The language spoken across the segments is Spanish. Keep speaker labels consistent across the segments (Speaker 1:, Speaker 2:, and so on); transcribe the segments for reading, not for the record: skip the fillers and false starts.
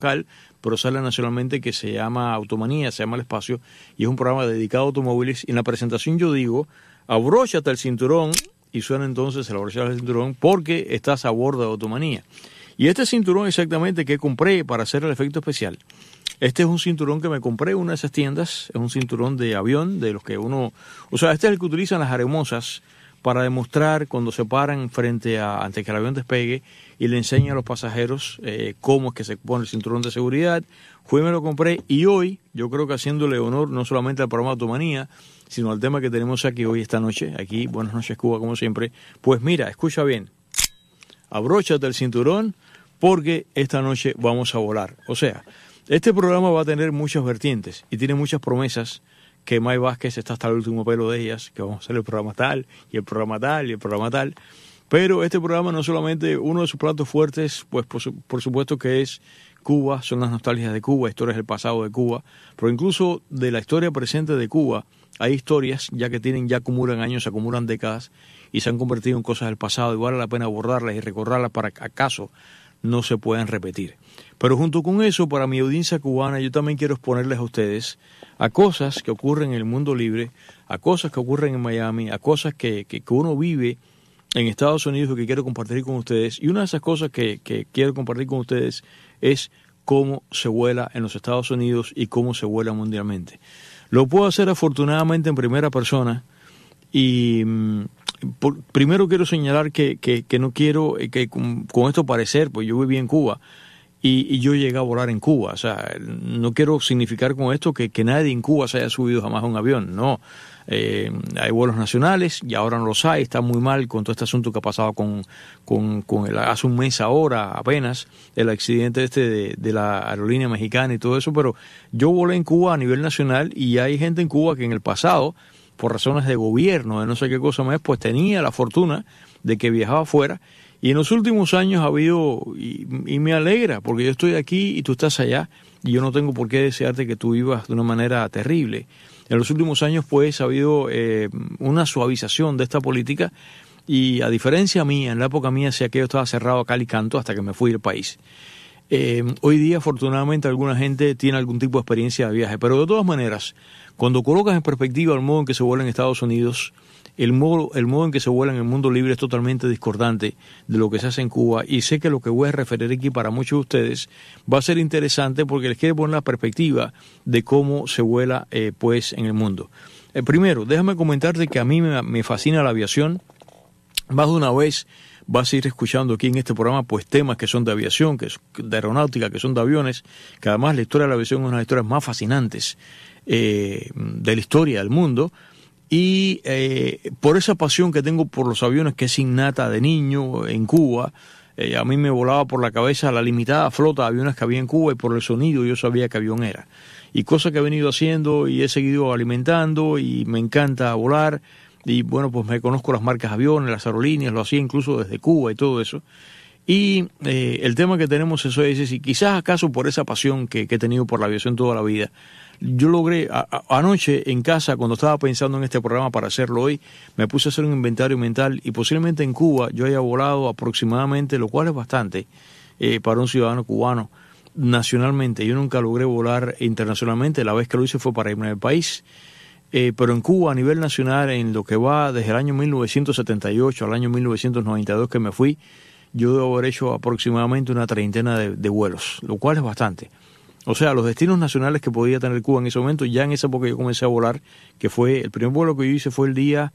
Speaker 1: local, pero sale nacionalmente, que se llama Automanía, se llama El Espacio, y es un programa dedicado a automóviles. Y en la presentación yo digo, abróchate el cinturón, y suena entonces el abrochar el cinturón, porque estás a bordo de Automanía. Y este cinturón exactamente que compré para hacer el efecto especial, este es un cinturón que me compré en una de esas tiendas, es un cinturón de avión, de los que uno, o sea, este es el que utilizan las aremosas para demostrar cuando se paran antes que el avión despegue, y le enseña a los pasajeros cómo es que se pone el cinturón de seguridad. Fui y me lo compré, y hoy, yo creo que haciéndole honor no solamente al programa Automanía, sino al tema que tenemos aquí hoy, esta noche, aquí, Buenas noches Cuba, como siempre, pues mira, escucha bien, abróchate el cinturón, porque esta noche vamos a volar. O sea, este programa va a tener muchas vertientes y tiene muchas promesas, que May Vázquez está hasta el último pelo de ellas, que vamos a hacer el programa tal, y el programa tal, y el programa tal. Pero este programa no solamente, uno de sus platos fuertes, pues por supuesto que es Cuba, son las nostalgias de Cuba, historias del pasado de Cuba, pero incluso de la historia presente de Cuba, hay historias ya acumulan años, acumulan décadas, y se han convertido en cosas del pasado, y vale la pena abordarlas y recordarlas para que acaso no se puedan repetir. Pero junto con eso, para mi audiencia cubana, yo también quiero exponerles a ustedes a cosas que ocurren en el mundo libre, a cosas que ocurren en Miami, a cosas que uno vive en Estados Unidos y que quiero compartir con ustedes. Y una de esas cosas que quiero compartir con ustedes es cómo se vuela en los Estados Unidos y cómo se vuela mundialmente. Lo puedo hacer afortunadamente en primera persona, y primero quiero señalar que no quiero que con esto parecer, pues yo viví en Cuba y yo llegué a volar en Cuba. O sea, no quiero significar con esto que nadie en Cuba se haya subido jamás a un avión, no. Hay vuelos nacionales y ahora no los hay, está muy mal con todo este asunto que ha pasado hace un mes ahora apenas, el accidente de la aerolínea mexicana y todo eso, pero yo volé en Cuba a nivel nacional, y hay gente en Cuba que en el pasado, por razones de gobierno, de no sé qué cosa más, pues tenía la fortuna de que viajaba afuera, y en los últimos años ha habido, y me alegra, porque yo estoy aquí y tú estás allá, y yo no tengo por qué desearte que tú vivas de una manera terrible. En los últimos años, pues, ha habido una suavización de esta política, y a diferencia mía, en la época mía, si aquello estaba cerrado a cal y canto hasta que me fui del país. Hoy día, afortunadamente, alguna gente tiene algún tipo de experiencia de viaje, pero de todas maneras, cuando colocas en perspectiva el modo en que se vuela en Estados Unidos, el modo en que se vuela en el mundo libre es totalmente discordante de lo que se hace en Cuba, y sé que lo que voy a referir aquí para muchos de ustedes va a ser interesante, porque les quiero poner la perspectiva de cómo se vuela pues en el mundo. Primero, déjame comentarte que a mí me fascina la aviación. Más de una vez vas a ir escuchando aquí en este programa pues temas que son de aviación, que es de aeronáutica, que son de aviones, que además la historia de la aviación es una de las historias más fascinantes de la historia del mundo. Y por esa pasión que tengo por los aviones, que es innata de niño en Cuba, a mí me volaba por la cabeza la limitada flota de aviones que había en Cuba, y por el sonido yo sabía qué avión era. Y cosas que he venido haciendo y he seguido alimentando, y me encanta volar. Y bueno, pues me conozco las marcas de aviones, las aerolíneas, lo hacía incluso desde Cuba y todo eso. Y el tema que tenemos eso es, y quizás acaso por esa pasión que he tenido por la aviación toda la vida, yo logré, anoche en casa, cuando estaba pensando en este programa para hacerlo hoy, me puse a hacer un inventario mental, y posiblemente en Cuba yo haya volado aproximadamente, lo cual es bastante para un ciudadano cubano, nacionalmente. Yo nunca logré volar internacionalmente, la vez que lo hice fue para irme del país. Pero en Cuba, a nivel nacional, en lo que va desde el año 1978 al año 1992 que me fui, yo debo haber hecho aproximadamente una treintena de vuelos, lo cual es bastante. O sea, los destinos nacionales que podía tener Cuba en ese momento, ya en esa época yo comencé a volar, que fue, el primer vuelo que yo hice fue el día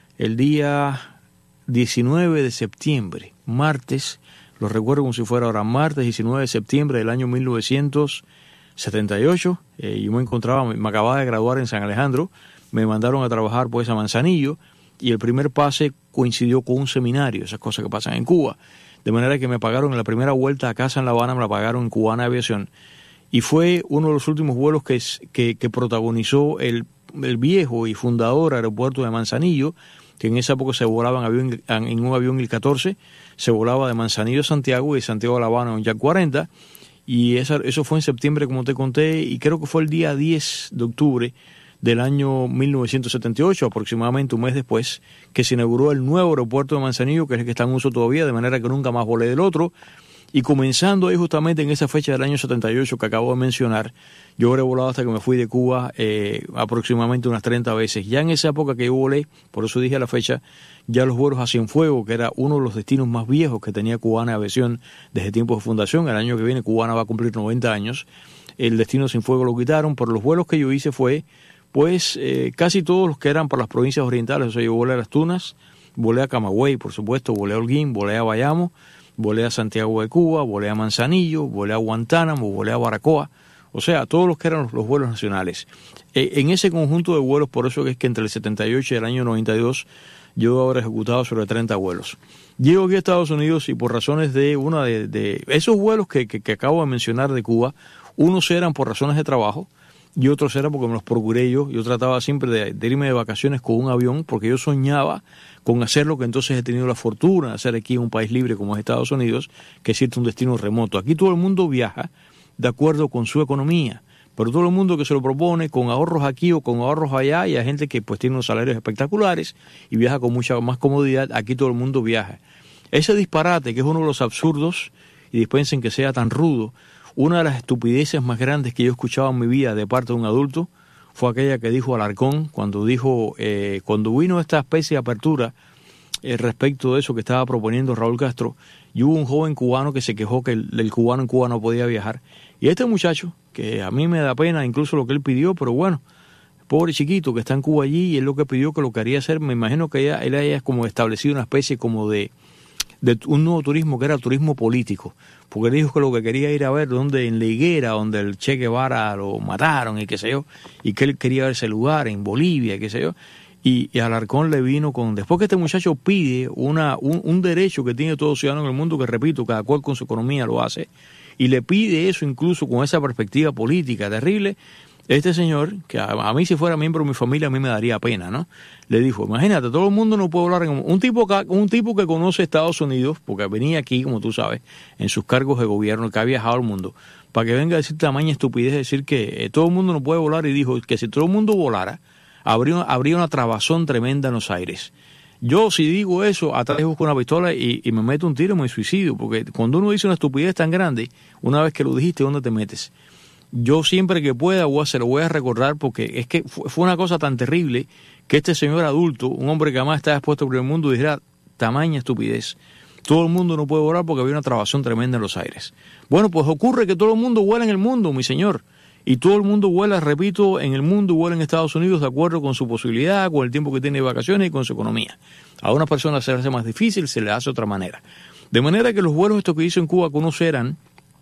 Speaker 1: 19 de septiembre, martes, lo recuerdo como si fuera ahora, martes 19 de septiembre del año 1978, yo me acababa de graduar en San Alejandro, me mandaron a trabajar pues a Manzanillo, y el primer pase coincidió con un seminario, esas cosas que pasan en Cuba, de manera que me pagaron en la primera vuelta a casa en La Habana, me la pagaron en Cubana Aviación, y fue uno de los últimos vuelos que protagonizó el viejo y fundador aeropuerto de Manzanillo, que en esa época se volaba en un avión Il-14, se volaba de Manzanillo a Santiago y de Santiago a La Habana en un Yak 40, y eso fue en septiembre, como te conté, y creo que fue el día 10 de octubre del año 1978, aproximadamente un mes después, que se inauguró el nuevo aeropuerto de Manzanillo, que es el que está en uso todavía, de manera que nunca más volé del otro. Y comenzando ahí justamente en esa fecha del año 78 que acabo de mencionar, yo habré volado hasta que me fui de Cuba aproximadamente unas 30 veces. Ya en esa época que yo volé, por eso dije la fecha, ya los vuelos a Cienfuegos, que era uno de los destinos más viejos que tenía Cubana Aviación desde tiempos de fundación, el año que viene Cubana va a cumplir 90 años, el destino Cienfuegos lo quitaron, pero los vuelos que yo hice fue, pues, casi todos los que eran para las provincias orientales. O sea, yo volé a Las Tunas, volé a Camagüey, por supuesto, volé a Holguín, volé a Bayamo, volé a Santiago de Cuba, volé a Manzanillo, volé a Guantánamo, volé a Baracoa, o sea, todos los que eran los vuelos nacionales. En ese conjunto de vuelos, por eso es que entre el 78 y el año 92, yo habré ejecutado sobre 30 vuelos. Llego aquí a Estados Unidos y por razones de una de esos vuelos que acabo de mencionar de Cuba, unos eran por razones de trabajo y otros eran porque me los procuré yo. Yo trataba siempre de irme de vacaciones con un avión porque yo soñaba con hacer lo que entonces he tenido la fortuna de hacer aquí en un país libre como es Estados Unidos, que es un destino remoto. Aquí todo el mundo viaja de acuerdo con su economía, pero todo el mundo que se lo propone con ahorros aquí o con ahorros allá, y hay gente que pues tiene unos salarios espectaculares y viaja con mucha más comodidad. Aquí todo el mundo viaja. Ese disparate, que es uno de los absurdos, y dispensen que sea tan rudo, una de las estupideces más grandes que yo he escuchado en mi vida de parte de un adulto, fue aquella que dijo Alarcón cuando vino esta especie de apertura respecto de eso que estaba proponiendo Raúl Castro, y hubo un joven cubano que se quejó que el cubano en Cuba no podía viajar. Y este muchacho, que a mí me da pena incluso lo que él pidió, pero bueno, pobre chiquito que está en Cuba allí, y él lo que pidió, que lo quería hacer, me imagino que él haya como establecido una especie como de un nuevo turismo que era turismo político, porque él dijo que lo que quería ir a ver donde en la higuera, donde el Che Guevara lo mataron y qué sé yo, y que él quería ver ese lugar en Bolivia, qué sé yo, y Alarcón le vino con, después que este muchacho pide un derecho que tiene todo ciudadano en el mundo, que repito, cada cual con su economía lo hace, y le pide eso incluso con esa perspectiva política terrible, este señor, que a mí si fuera miembro de mi familia a mí me daría pena, ¿no? Le dijo, imagínate, todo el mundo no puede hablar en un tipo que conoce Estados Unidos, porque venía aquí, como tú sabes, en sus cargos de gobierno, que ha viajado al mundo, para que venga a decir tamaña estupidez, decir que todo el mundo no puede volar, y dijo que si todo el mundo volara, habría una trabazón tremenda en los aires. Yo si digo eso, atrás busco una pistola y me meto un tiro y me suicidio, porque cuando uno dice una estupidez tan grande, una vez que lo dijiste, ¿dónde te metes? Yo siempre que pueda se lo voy a recordar, porque es que fue una cosa tan terrible que este señor adulto, un hombre que además está expuesto por el mundo, dijera tamaña estupidez. Todo el mundo no puede volar porque había una trabazón tremenda en los aires. Bueno, pues ocurre que todo el mundo vuela en el mundo, mi señor. Y todo el mundo vuela, repito, en el mundo, vuela en Estados Unidos de acuerdo con su posibilidad, con el tiempo que tiene de vacaciones y con su economía. A una persona se le hace más difícil, se le hace de otra manera. De manera que los vuelos estos que hice en Cuba, que unos eran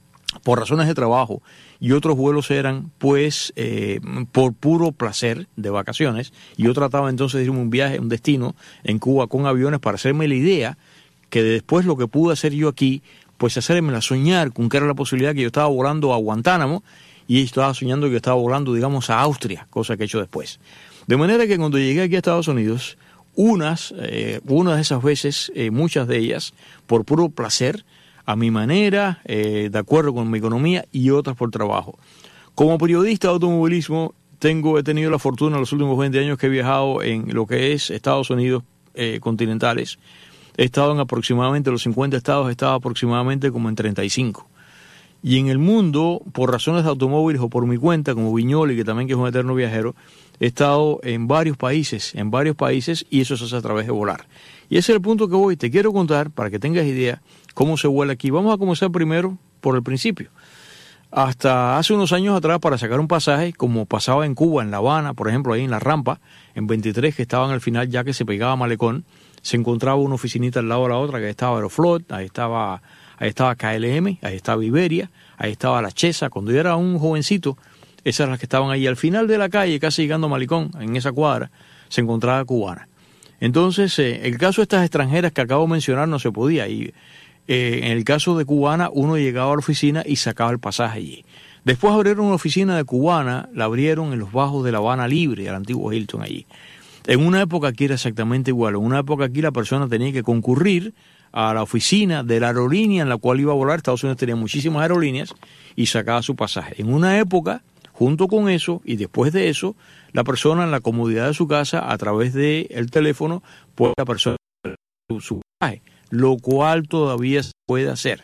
Speaker 1: por razones de trabajo y otros vuelos eran pues por puro placer de vacaciones, y yo trataba entonces de irme un viaje, un destino en Cuba con aviones para hacerme la idea que después lo que pude hacer yo aquí, pues hacérmela soñar con que era la posibilidad que yo estaba volando a Guantánamo y estaba soñando que yo estaba volando, digamos, a Austria, cosa que he hecho después. De manera que cuando llegué aquí a Estados Unidos, unas de esas veces, muchas de ellas, por puro placer, a mi manera, de acuerdo con mi economía, y otras por trabajo. Como periodista de automovilismo, he tenido la fortuna en los últimos 20 años que he viajado en lo que es Estados Unidos continentales. He estado en aproximadamente los 50 estados, he estado aproximadamente como en 35. Y en el mundo, por razones de automóviles o por mi cuenta, como Viñoli, que también que es un eterno viajero, he estado en varios países, y eso se hace a través de volar. Y ese es el punto que voy. Te quiero contar, para que tengas idea, cómo se vuela aquí. Vamos a comenzar primero por el principio. Hasta hace unos años atrás, para sacar un pasaje, como pasaba en Cuba, en La Habana, por ejemplo, ahí en la rampa, en 23, que estaban al final, ya que se pegaba a Malecón, se encontraba una oficinita al lado de la otra, que estaba Aeroflot, ahí estaba KLM, ahí estaba Iberia, ahí estaba La Chesa. Cuando yo era un jovencito, esas eran las que estaban ahí al final de la calle, casi llegando a Malecón, en esa cuadra, se encontraba Cubana. Entonces, el caso de estas extranjeras que acabo de mencionar no se podía. Y en el caso de Cubana, uno llegaba a la oficina y sacaba el pasaje allí. Después abrieron una oficina de Cubana, la abrieron en los bajos de La Habana Libre, al antiguo Hilton allí. En una época aquí era exactamente igual. En una época aquí la persona tenía que concurrir a la oficina de la aerolínea en la cual iba a volar. Estados Unidos tenía muchísimas aerolíneas y sacaba su pasaje. En una época, junto con eso y después de eso, la persona en la comodidad de su casa, a través del teléfono, puede la persona su pasaje, lo cual todavía se puede hacer.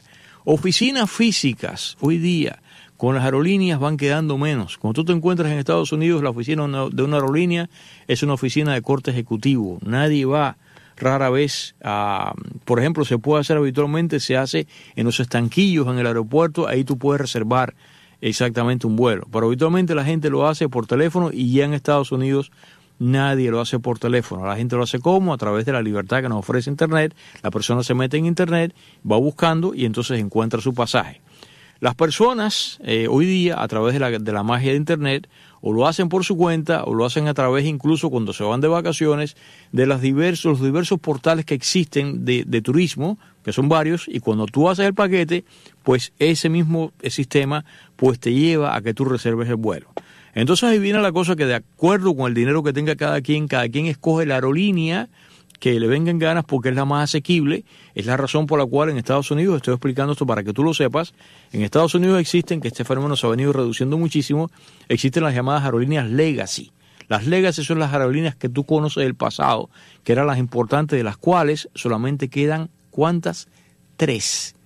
Speaker 1: Oficinas físicas hoy día con las aerolíneas van quedando menos. Cuando tú te encuentras en Estados Unidos, la oficina de una aerolínea es una oficina de corte ejecutivo. Nadie va rara vez, por ejemplo, se puede hacer habitualmente, se hace en los estanquillos en el aeropuerto, ahí tú puedes reservar exactamente un vuelo. Pero habitualmente la gente lo hace por teléfono y ya en Estados Unidos nadie lo hace por teléfono. La gente lo hace como a través de la libertad que nos ofrece Internet. La persona se mete en Internet, va buscando y entonces encuentra su pasaje. Las personas hoy día a través de la magia de Internet o lo hacen por su cuenta o lo hacen a través incluso cuando se van de vacaciones de los diversos portales que existen de turismo, que son varios, y cuando tú haces el paquete, pues ese mismo sistema pues te lleva a que tú reserves el vuelo. Entonces ahí viene la cosa que de acuerdo con el dinero que tenga cada quien escoge la aerolínea que le vengan ganas porque es la más asequible. Es la razón por la cual en Estados Unidos, estoy explicando esto para que tú lo sepas, en Estados Unidos existen, que este fenómeno se ha venido reduciendo muchísimo, existen las llamadas aerolíneas Legacy. Las Legacy son las aerolíneas que tú conoces del pasado, que eran las importantes, de las cuales solamente quedan, ¿cuántas? 3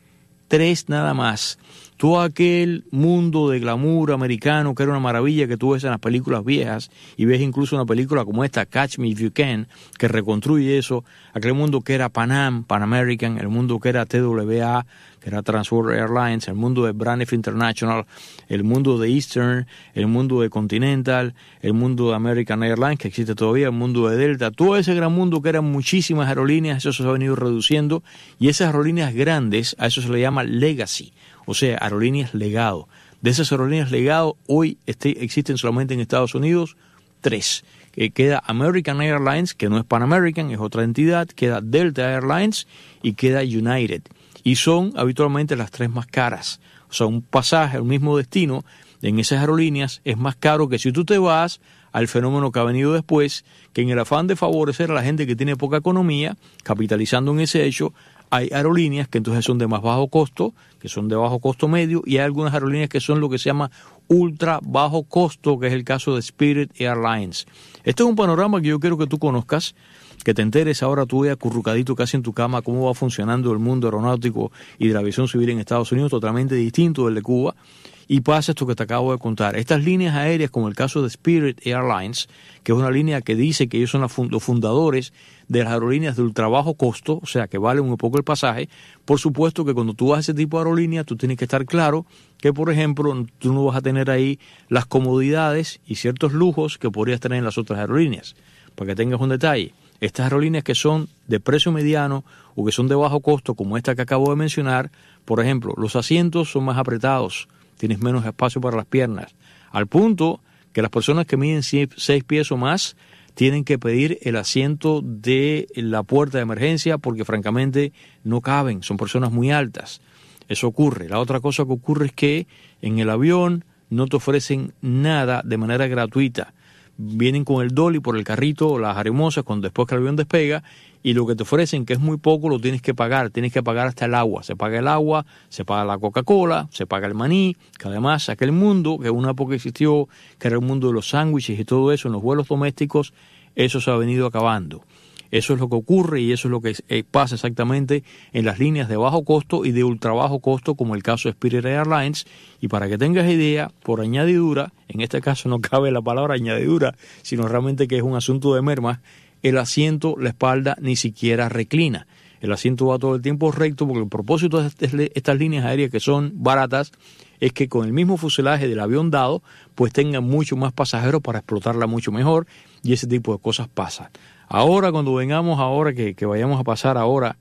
Speaker 1: nada más. Todo aquel mundo de glamour americano que era una maravilla que tú ves en las películas viejas y ves incluso una película como esta, Catch Me If You Can, que reconstruye eso, aquel mundo que era Pan American, el mundo que era TWA, que era Transworld Airlines, el mundo de Braniff International, el mundo de Eastern, el mundo de Continental, el mundo de American Airlines, que existe todavía, el mundo de Delta, todo ese gran mundo que eran muchísimas aerolíneas, eso se ha venido reduciendo y esas aerolíneas grandes, a eso se le llama Legacy. O sea, aerolíneas legado. De esas aerolíneas legado, hoy existen solamente en Estados Unidos 3. Queda American Airlines, que no es Pan American, es otra entidad. Queda Delta Airlines y queda United. Y son habitualmente las 3 más caras. O sea, un pasaje al mismo destino en esas aerolíneas es más caro que si tú te vas al fenómeno que ha venido después, que en el afán de favorecer a la gente que tiene poca economía, capitalizando en ese hecho, hay aerolíneas que entonces son de más bajo costo, que son de bajo costo medio, y hay algunas aerolíneas que son lo que se llama ultra bajo costo, que es el caso de Spirit Airlines. Este es un panorama que yo quiero que tú conozcas, que te enteres ahora tú acurrucadito casi en tu cama cómo va funcionando el mundo aeronáutico y de la aviación civil en Estados Unidos, totalmente distinto del de Cuba. Y pasa esto que te acabo de contar. Estas líneas aéreas, como el caso de Spirit Airlines, que es una línea que dice que ellos son los fundadores de las aerolíneas de ultra bajo costo, o sea, que vale un poco el pasaje, por supuesto que cuando tú vas a ese tipo de aerolínea, tú tienes que estar claro que, por ejemplo, tú no vas a tener ahí las comodidades y ciertos lujos que podrías tener en las otras aerolíneas. Para que tengas un detalle, estas aerolíneas que son de precio mediano o que son de bajo costo, como esta que acabo de mencionar, por ejemplo, los asientos son más apretados, tienes menos espacio para las piernas, al punto que las personas que miden 6 pies o más tienen que pedir el asiento de la puerta de emergencia porque francamente no caben, son personas muy altas. Eso ocurre. La otra cosa que ocurre es que en el avión no te ofrecen nada de manera gratuita. Vienen con el dolly por el carrito, las arimosas, después que el avión despega, y lo que te ofrecen, que es muy poco, lo tienes que pagar hasta el agua. Se paga el agua, se paga la Coca-Cola, se paga el maní, que además aquel mundo, que en una época existió, que era el mundo de los sándwiches y todo eso, en los vuelos domésticos, eso se ha venido acabando. Eso es lo que ocurre y eso es lo que pasa exactamente en las líneas de bajo costo y de ultra bajo costo, como el caso de Spirit Airlines. Y para que tengas idea, por añadidura, en este caso no cabe la palabra añadidura, sino realmente que es un asunto de mermas, el asiento, la espalda, ni siquiera reclina. El asiento va todo el tiempo recto porque el propósito de estas líneas aéreas que son baratas es que con el mismo fuselaje del avión dado, pues tengan mucho más pasajeros para explotarla mucho mejor y ese tipo de cosas pasan. Ahora, cuando vengamos ahora, que vayamos a pasar ahora,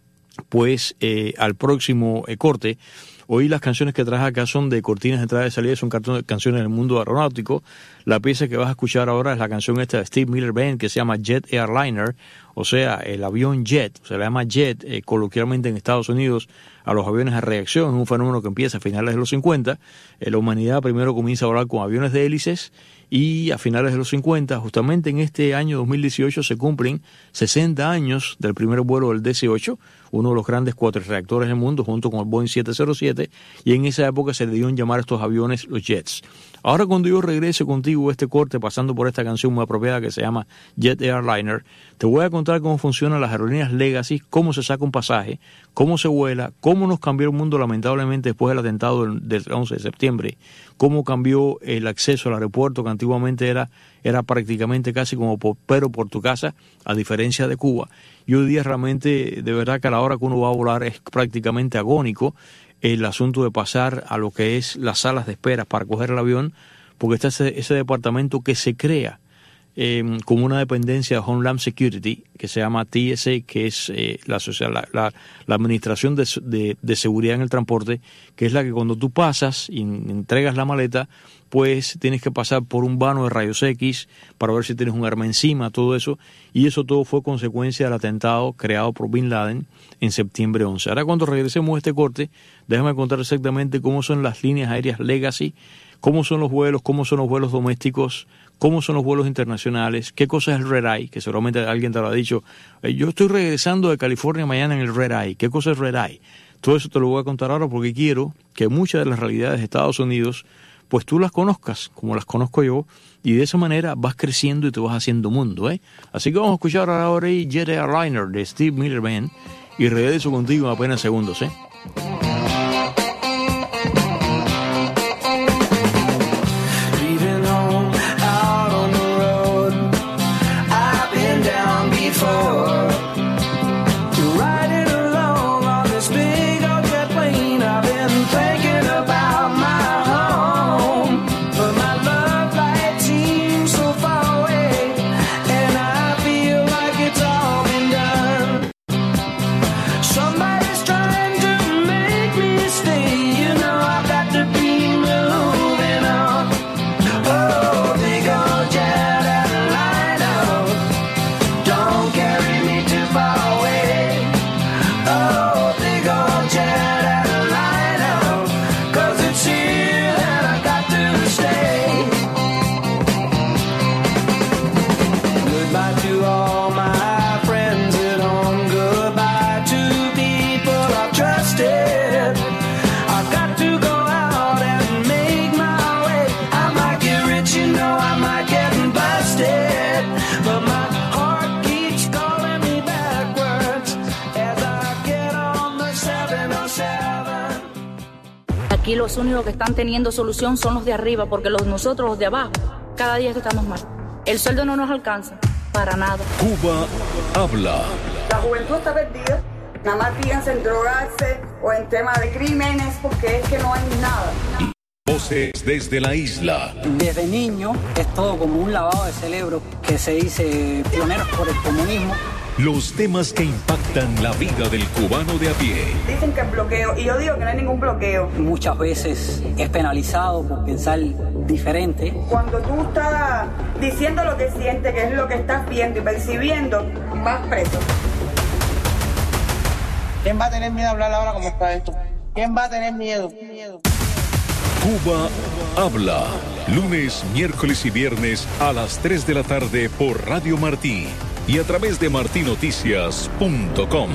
Speaker 1: pues al próximo corte, hoy las canciones que traje acá son de cortinas de entrada y salida, son canciones del mundo aeronáutico. La pieza que vas a escuchar ahora es la canción esta de Steve Miller Band que se llama Jet Airliner, o sea, el avión jet, se le llama jet coloquialmente en Estados Unidos a los aviones a reacción, es un fenómeno que empieza a finales de los 50. La humanidad primero comienza a volar con aviones de hélices y a finales de los 50, justamente en este año 2018, se cumplen 60 años del primer vuelo del DC-8, uno de los grandes cuatricreactores del mundo, junto con el Boeing 707, y en esa época se le dio en llamar a estos aviones los Jets. Ahora, cuando yo regrese contigo este corte, pasando por esta canción muy apropiada que se llama Jet Airliner, te voy a contar cómo funcionan las aerolíneas Legacy, cómo se saca un pasaje, cómo se vuela, cómo nos cambió el mundo lamentablemente después del atentado del 11 de septiembre, cómo cambió el acceso al aeropuerto, que antiguamente era prácticamente casi como pero por tu casa, a diferencia de Cuba. Y hoy día realmente, de verdad que a la hora que uno va a volar es prácticamente agónico el asunto de pasar a lo que es las salas de espera para coger el avión, porque está ese departamento que se crea como una dependencia de Homeland Security, que se llama TSA, que es la Administración de Seguridad en el Transporte, que es la que cuando tú pasas y entregas la maleta, pues tienes que pasar por un vano de rayos X para ver si tienes un arma encima, todo eso, y eso todo fue consecuencia del atentado creado por Bin Laden en septiembre 11. Ahora, cuando regresemos a este corte, déjame contar exactamente cómo son las líneas aéreas Legacy, cómo son los vuelos domésticos, cómo son los vuelos internacionales, qué cosa es el Red Eye, que seguramente alguien te lo ha dicho. Yo estoy regresando de California mañana en el Red Eye. ¿Qué cosa es Red Eye? Todo eso te lo voy a contar ahora porque quiero que muchas de las realidades de Estados Unidos, pues tú las conozcas, como las conozco yo, y de esa manera vas creciendo y te vas haciendo mundo, ¿eh? Así que vamos a escuchar ahora Jet Airliner de Steve Miller Band y regreso contigo en apenas segundos, ¿eh?
Speaker 2: Aquí los únicos que están teniendo solución son los de arriba, porque nosotros, los de abajo, cada día estamos mal. El sueldo no nos alcanza, para nada.
Speaker 3: Cuba habla.
Speaker 4: La juventud está perdida. Nada más fíjense en drogarse o en temas de crímenes, porque es que no hay nada.
Speaker 3: Voces desde la isla.
Speaker 5: Desde niño es todo como un lavado de cerebro que se dice pioneros por el comunismo.
Speaker 3: Los temas que impactan la vida del cubano de a pie.
Speaker 4: Dicen que el bloqueo, y yo digo que no hay ningún bloqueo.
Speaker 5: Muchas veces es penalizado por pensar diferente.
Speaker 4: Cuando tú estás diciendo lo que sientes, que es lo que estás viendo y percibiendo, vas preso.
Speaker 6: ¿Quién va a tener miedo a hablar ahora como está esto? ¿Quién va a tener miedo?
Speaker 3: Cuba habla. Lunes, miércoles y viernes a las 3 de la tarde por Radio Martí y a través de martinoticias.com.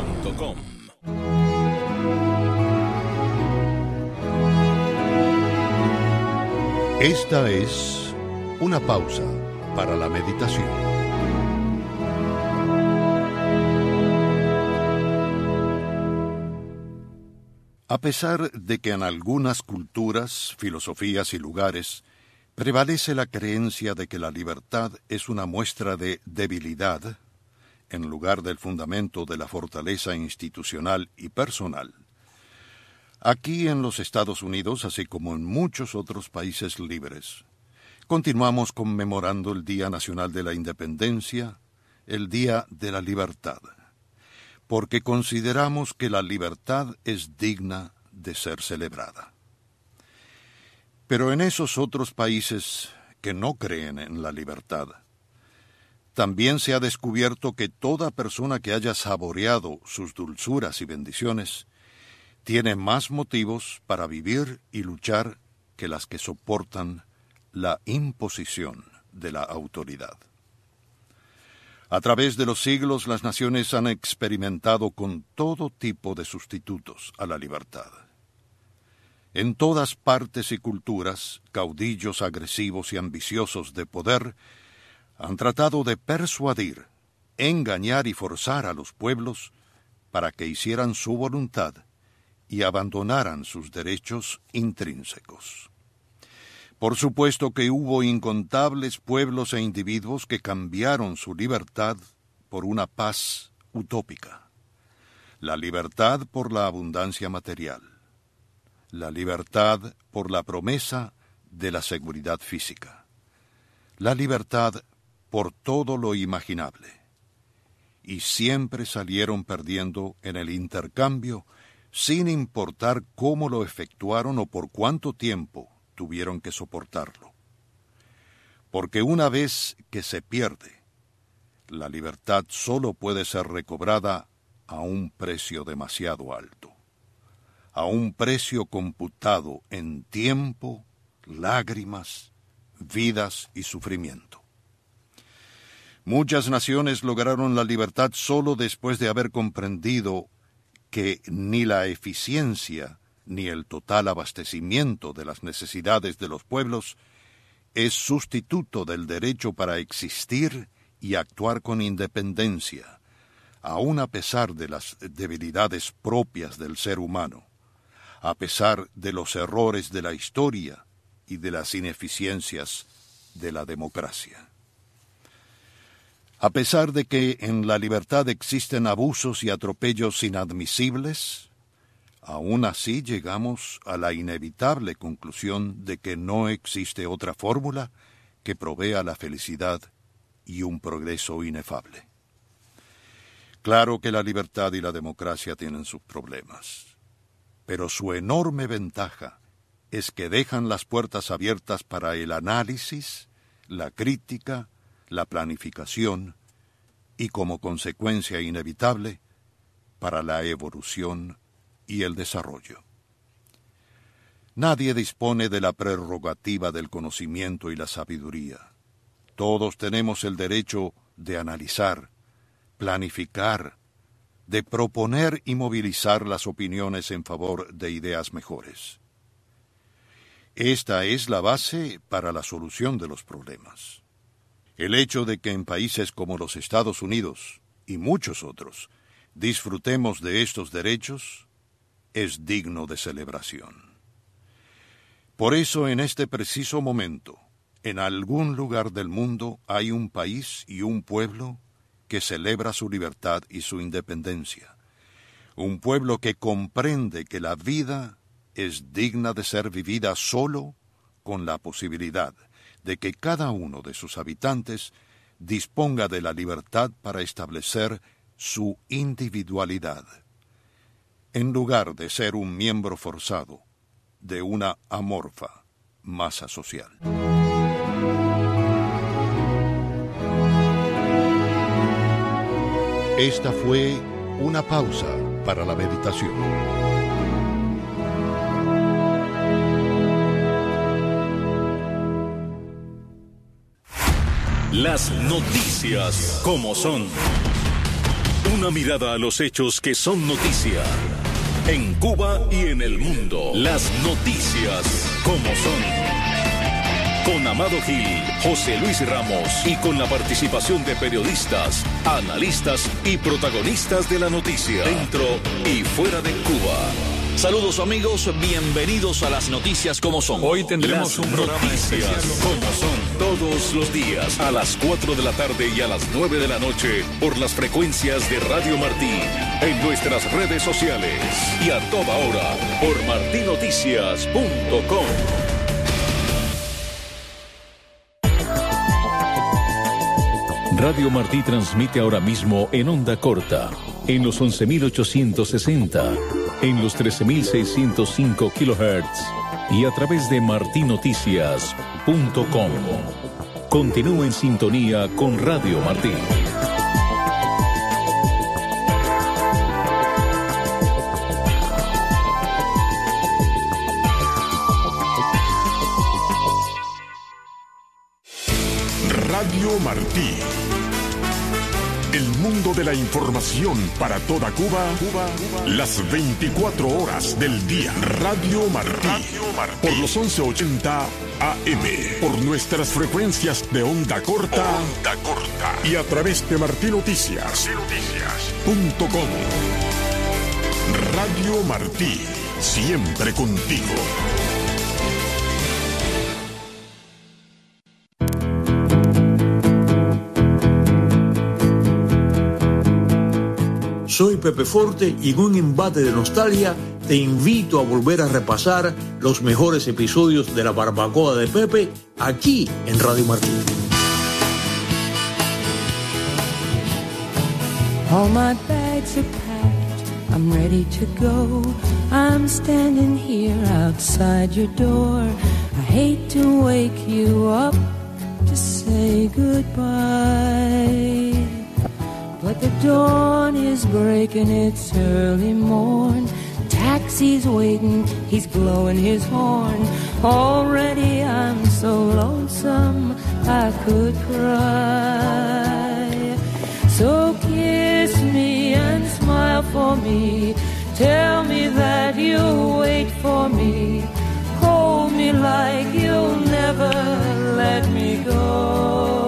Speaker 7: Esta es una pausa para la meditación. A pesar de que en algunas culturas, filosofías y lugares prevalece la creencia de que la libertad es una muestra de debilidad, en lugar del fundamento de la fortaleza institucional y personal, aquí en los Estados Unidos, así como en muchos otros países libres, continuamos conmemorando el Día Nacional de la Independencia, el Día de la Libertad, porque consideramos que la libertad es digna de ser celebrada. Pero en esos otros países que no creen en la libertad, también se ha descubierto que toda persona que haya saboreado sus dulzuras y bendiciones tiene más motivos para vivir y luchar que las que soportan la imposición de la autoridad. A través de los siglos, las naciones han experimentado con todo tipo de sustitutos a la libertad. En todas partes y culturas, caudillos agresivos y ambiciosos de poder han tratado de persuadir, engañar y forzar a los pueblos para que hicieran su voluntad y abandonaran sus derechos intrínsecos. Por supuesto que hubo incontables pueblos e individuos que cambiaron su libertad por una paz utópica. La libertad por la abundancia material. La libertad por la promesa de la seguridad física. La libertad por todo lo imaginable. Y siempre salieron perdiendo en el intercambio, sin importar cómo lo efectuaron o por cuánto tiempo tuvieron que soportarlo. Porque una vez que se pierde, la libertad solo puede ser recobrada a un precio demasiado alto, a un precio computado en tiempo, lágrimas, vidas y sufrimiento. Muchas naciones lograron la libertad solo después de haber comprendido que ni la eficiencia ni el total abastecimiento de las necesidades de los pueblos es sustituto del derecho para existir y actuar con independencia, aun a pesar de las debilidades propias del ser humano, a pesar de los errores de la historia y de las ineficiencias de la democracia. A pesar de que en la libertad existen abusos y atropellos inadmisibles, aún así llegamos a la inevitable conclusión de que no existe otra fórmula que provea la felicidad y un progreso inefable. Claro que la libertad y la democracia tienen sus problemas, pero su enorme ventaja es que dejan las puertas abiertas para el análisis, la crítica, la planificación y, como consecuencia inevitable, para la evolución y el desarrollo. Nadie dispone de la prerrogativa del conocimiento y la sabiduría. Todos tenemos el derecho de analizar, planificar, de proponer y movilizar las opiniones en favor de ideas mejores. Esta es la base para la solución de los problemas. El hecho de que en países como los Estados Unidos y muchos otros disfrutemos de estos derechos es digno de celebración. Por eso, en este preciso momento, en algún lugar del mundo hay un país y un pueblo que celebra su libertad y su independencia. Un pueblo que comprende que la vida es digna de ser vivida solo con la posibilidad de que cada uno de sus habitantes disponga de la libertad para establecer su individualidad, en lugar de ser un miembro forzado de una amorfa masa social. Esta fue una pausa para la meditación.
Speaker 3: Las noticias como son. Una mirada a los hechos que son noticia. En Cuba y en el mundo. Las noticias como son. Con Amado Gil, José Luis Ramos y con la participación de periodistas, analistas y protagonistas de la noticia, dentro y fuera de Cuba.
Speaker 8: Saludos amigos, bienvenidos a las noticias como son.
Speaker 1: Hoy tendremos un programa
Speaker 3: especial como son, todos los días a las 4 de la tarde y a las 9 de la noche por las frecuencias de Radio Martí, en nuestras redes sociales y a toda hora por martinoticias.com. Radio Martí transmite ahora mismo en onda corta, en los 11.860, en los 13.605 kHz y a través de martinoticias.com. Continúe en sintonía con Radio Martí.
Speaker 9: Radio Martí. El mundo de la información para toda Cuba, las 24 horas del día. Radio Martí. Por los 1180 AM. Por nuestras frecuencias de onda corta. Y a través de martinoticias.com. Radio Martí. Siempre contigo.
Speaker 1: Soy Pepe Forte y en un embate de nostalgia te invito a volver a repasar los mejores episodios de La Barbacoa de Pepe aquí en Radio Martí.
Speaker 10: All my bags are packed, I'm ready to go. I'm standing here outside your door. I hate to wake you up to say goodbye. But the dawn is breaking, it's early morn. Taxi's waiting, he's blowing his horn. Already I'm so lonesome I could cry. So kiss me and smile for me. Tell me that you'll wait for me. Hold me like you'll never let me go.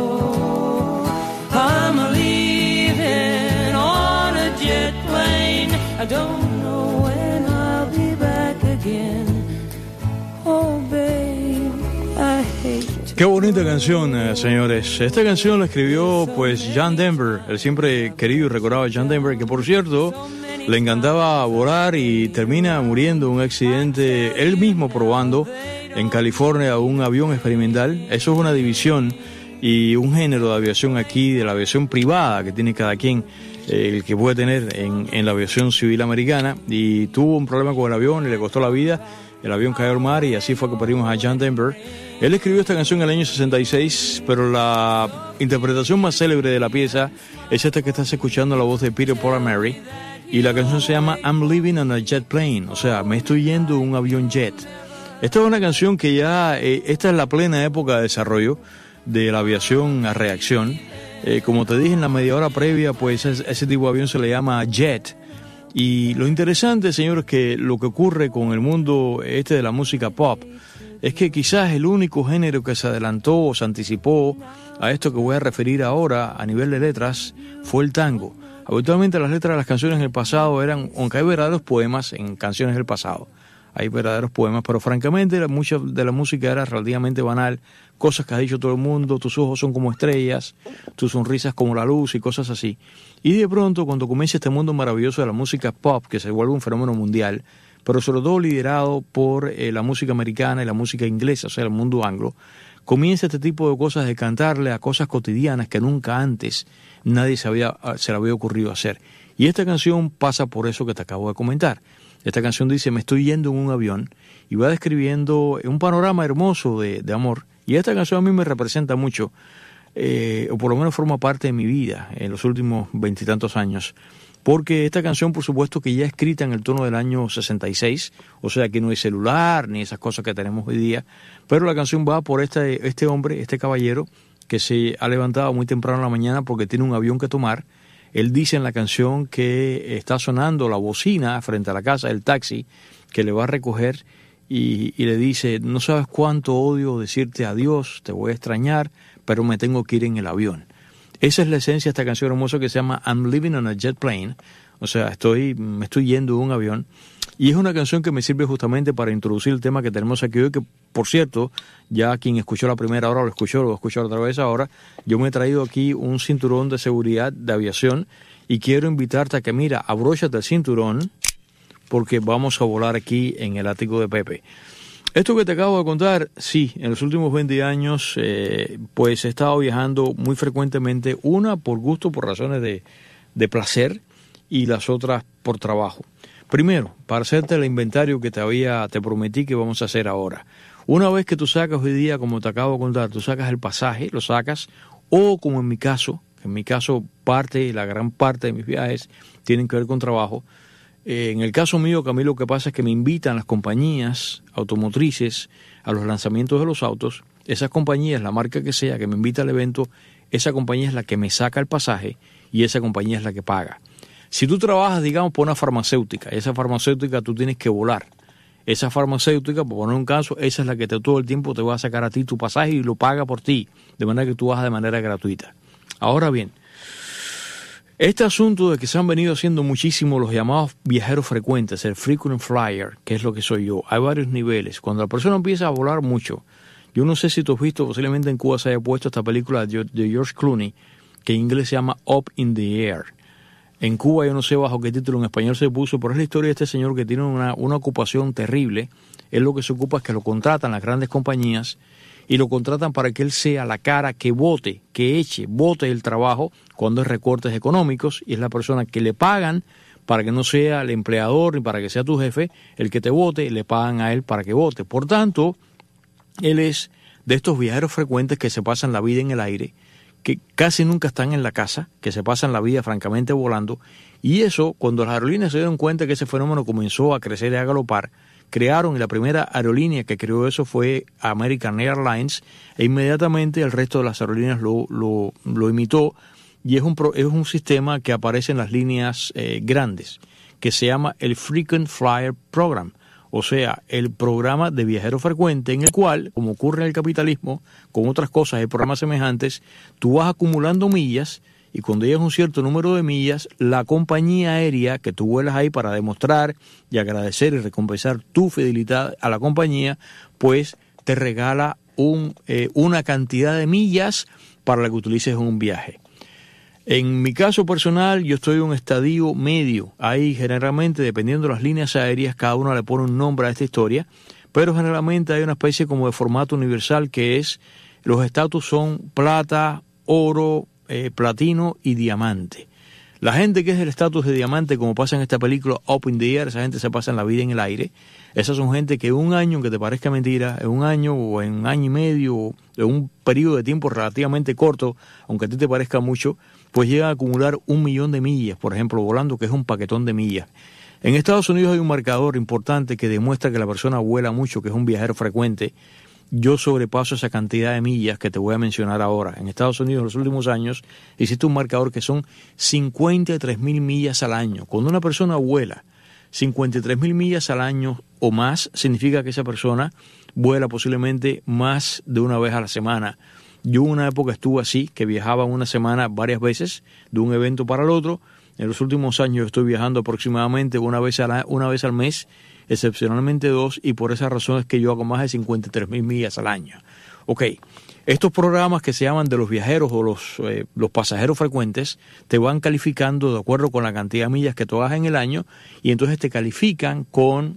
Speaker 10: I'm leaving on a jet plane. I don't know when I'll be back again. Oh, babe, I hate to...
Speaker 1: Qué bonita canción, señores. Esta canción la escribió pues John Denver, el siempre querido y recordado John Denver, que por cierto le encantaba volar y termina muriendo en un accidente él mismo probando en California un avión experimental. Eso es una división y un género de aviación aquí, de la aviación privada que tiene cada quien, el que puede tener en la aviación civil americana, y tuvo un problema con el avión y le costó la vida. El avión cayó al mar y así fue que perdimos a John Denver. Él escribió esta canción en el año 66, pero la interpretación más célebre de la pieza es esta que estás escuchando, la voz de Peter, Paul and Mary, y la canción se llama I'm Living on a Jet Plane, o sea, me estoy yendo en un avión jet. Esta es una canción que ya, esta es la plena época de desarrollo de la aviación a reacción. Como te dije en la media hora previa, pues ese tipo de avión se le llama jet. Y lo interesante, señores, que lo que ocurre con el mundo de la música pop es que quizás el único género que se adelantó o se anticipó a esto que voy a referir ahora a nivel de letras fue el tango. Habitualmente las letras de las canciones en el pasado eran, aunque hay verdaderos poemas en canciones del pasado, hay verdaderos poemas, pero francamente mucha de la música era relativamente banal, cosas que ha dicho todo el mundo, tus ojos son como estrellas, tus sonrisas como la luz y cosas así. Y de pronto, cuando comienza este mundo maravilloso de la música pop, que se vuelve un fenómeno mundial, pero sobre todo liderado por la música americana y la música inglesa, o sea, el mundo anglo, comienza este tipo de cosas de cantarle a cosas cotidianas que nunca antes nadie se le había ocurrido hacer. Y esta canción pasa por eso que te acabo de comentar. Esta canción dice, me estoy yendo en un avión, y va describiendo un panorama hermoso de amor. Y esta canción a mí me representa mucho, o por lo menos forma parte de mi vida en los últimos 20 y tantos años. Porque esta canción, por supuesto, que ya escrita en el tono del año 66, o sea que no hay celular ni esas cosas que tenemos hoy día, pero la canción va por este hombre, este caballero, que se ha levantado muy temprano en la mañana porque tiene un avión que tomar. Él dice en la canción que está sonando la bocina frente a la casa del taxi que le va a recoger y le dice, no sabes cuánto odio decirte adiós, te voy a extrañar, pero me tengo que ir en el avión. Esa es la esencia de esta canción hermosa que se llama I'm Living on a Jet Plane, o sea, me estoy yendo en un avión. Y es una canción que me sirve justamente para introducir el tema que tenemos aquí hoy, que por cierto, ya quien escuchó la primera hora lo escuchó otra vez ahora. Yo me he traído aquí un cinturón de seguridad de aviación y quiero invitarte a que, mira, abróchate el cinturón porque vamos a volar aquí en el ático de Pepe. Esto que te acabo de contar, sí, en los últimos 20 años pues he estado viajando muy frecuentemente, una por gusto, por razones de placer, y las otras por trabajo. Primero, para hacerte el inventario que te prometí que vamos a hacer ahora. Una vez que tú sacas hoy día, como te acabo de contar, tú sacas el pasaje, lo sacas, o como en mi caso la gran parte de mis viajes tienen que ver con trabajo. En el caso mío, Camilo, lo que pasa es que me invitan las compañías automotrices a los lanzamientos de los autos, esas compañías, la marca que sea, que me invita al evento, esa compañía es la que me saca el pasaje y esa compañía es la que paga. Si tú trabajas, digamos, por una farmacéutica, esa farmacéutica tú tienes que volar. Esa farmacéutica, por poner un caso, esa es la que todo el tiempo te va a sacar a ti tu pasaje y lo paga por ti, de manera que tú vas de manera gratuita. Ahora bien, este asunto de que se han venido haciendo muchísimo los llamados viajeros frecuentes, el frequent flyer, que es lo que soy yo, hay varios niveles. Cuando la persona empieza a volar mucho, yo no sé si tú has visto, posiblemente en Cuba se haya puesto esta película de George Clooney, que en inglés se llama Up in the Air. En Cuba yo no sé bajo qué título en español se puso, pero es la historia de este señor que tiene una ocupación terrible. Él lo que se ocupa es que lo contratan las grandes compañías y lo contratan para que él sea la cara que vote el trabajo cuando hay recortes económicos, y es la persona que le pagan para que no sea el empleador ni para que sea tu jefe el que te vote, le pagan a él para que vote. Por tanto, él es de estos viajeros frecuentes que se pasan la vida en el aire, que casi nunca están en la casa, que se pasan la vida francamente volando, y eso, cuando las aerolíneas se dieron cuenta que ese fenómeno comenzó a crecer y a galopar, crearon, y la primera aerolínea que creó eso fue American Airlines, e inmediatamente el resto de las aerolíneas lo imitó, y es un sistema que aparece en las líneas grandes, que se llama el Frequent Flyer Program, o sea, el programa de viajero frecuente, en el cual, como ocurre en el capitalismo, con otras cosas, hay programas semejantes, tú vas acumulando millas, y cuando llegas a un cierto número de millas, la compañía aérea que tú vuelas ahí para demostrar y agradecer y recompensar tu fidelidad a la compañía, pues te regala una cantidad de millas para la que utilices en un viaje. En mi caso personal, yo estoy en un estadio medio. Ahí generalmente, dependiendo de las líneas aéreas, cada una le pone un nombre a esta historia, pero generalmente hay una especie como de formato universal que es, los estatus son plata, oro, platino y diamante. La gente que es el estatus de diamante, como pasa en esta película Up in the Air, esa gente se pasa en la vida en el aire. Esas son gente que en un año, aunque te parezca mentira, en un año o en un año y medio, o en un periodo de tiempo relativamente corto, aunque a ti te parezca mucho, pues llega a acumular 1 millón de millas, por ejemplo, volando, que es un paquetón de millas. En Estados Unidos hay un marcador importante que demuestra que la persona vuela mucho, que es un viajero frecuente. Yo sobrepaso esa cantidad de millas que te voy a mencionar ahora. En Estados Unidos en los últimos años existe un marcador que son 53.000 millas al año. Cuando una persona vuela 53.000 millas al año o más, significa que esa persona vuela posiblemente más de una vez a la semana. Yo en una época estuve así, que viajaba una semana varias veces de un evento para el otro. En los últimos años estoy viajando aproximadamente una vez al mes, excepcionalmente 2, y por esa razón es que yo hago más de 53.000 millas al año. Ok, estos programas que se llaman de los viajeros o los pasajeros frecuentes te van calificando de acuerdo con la cantidad de millas que tú hagas en el año, y entonces te califican con